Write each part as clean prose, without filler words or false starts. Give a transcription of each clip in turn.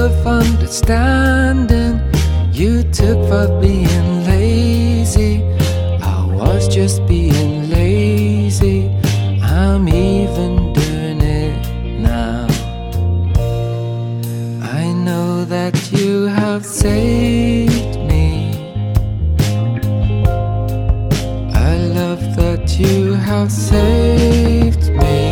of understanding you took for being lazy. I was just being lazy. I'm even doing it now. I know that you have saved me. I love that you have saved me.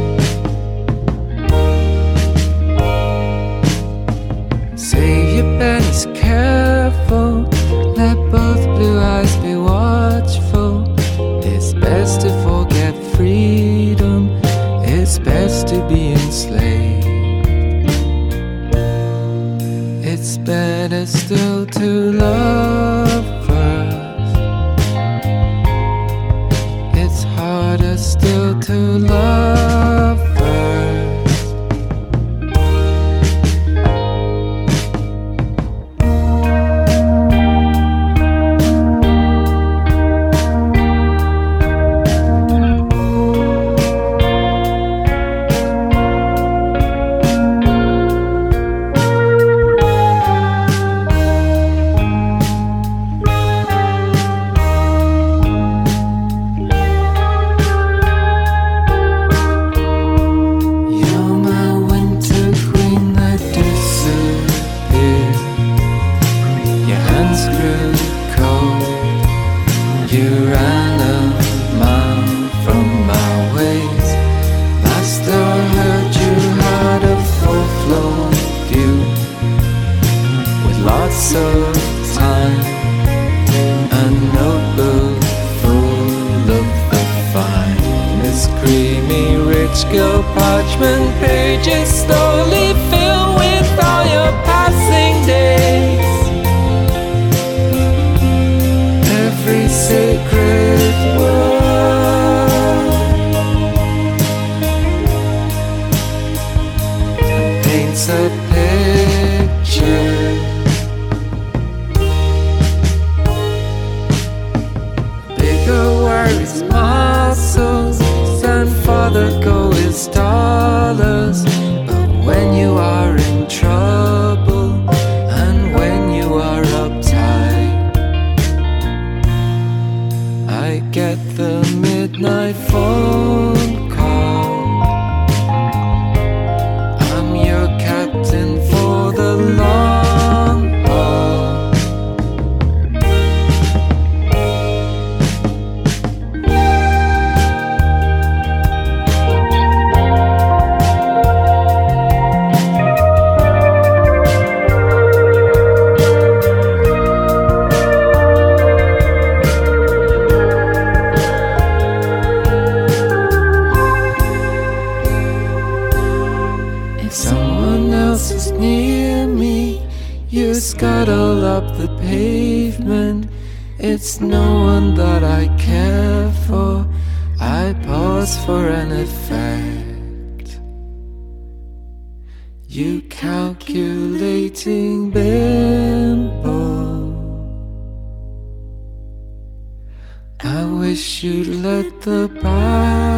Save your pennies careful, let both blue eyes be watchful. It's best to forget freedom, it's best to be enslaved. It's better still to love first. It's harder still to love first. You ran a mile from my ways. I still heard you had a full-flown view with lots of time, a notebook full of the finest creamy rich gilt parchment pages, slowly filled with all your passing days. Every sacred word paints a picture. Bigger worries, muscles, and farther go is dollars. But when you are in trouble and when you are uptight, I get the midnight phone call. I'm your captain for the long haul. If someone else is near me, you scuttle up the pavement. It's no one that I care for. I pause for an effect. You calculating bimbo. I wish you'd let the past